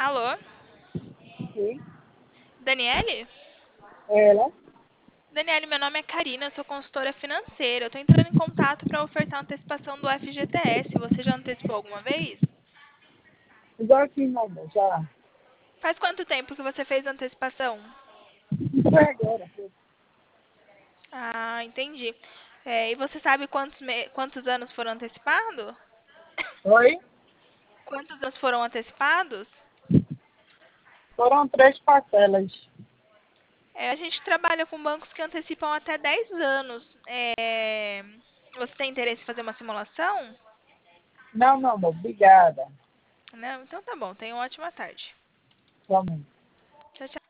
Alô? Sim, Daniele? ela. Daniele, meu nome é Karina, eu sou consultora financeira. Eu tô entrando em contato para ofertar antecipação do FGTS. Você já antecipou alguma vez? Igual aqui, não, já. Faz quanto tempo que você fez a antecipação? Foi agora. Ah, entendi. E você sabe quantos anos foram antecipados? Oi? Quantos anos foram antecipados? Foram 3 parcelas. A gente trabalha com bancos que antecipam até 10 anos. Você tem interesse em fazer uma simulação? Não, não, amor, obrigada. Não? Então tá bom. Tenha uma ótima tarde. Somente. Tchau, tchau.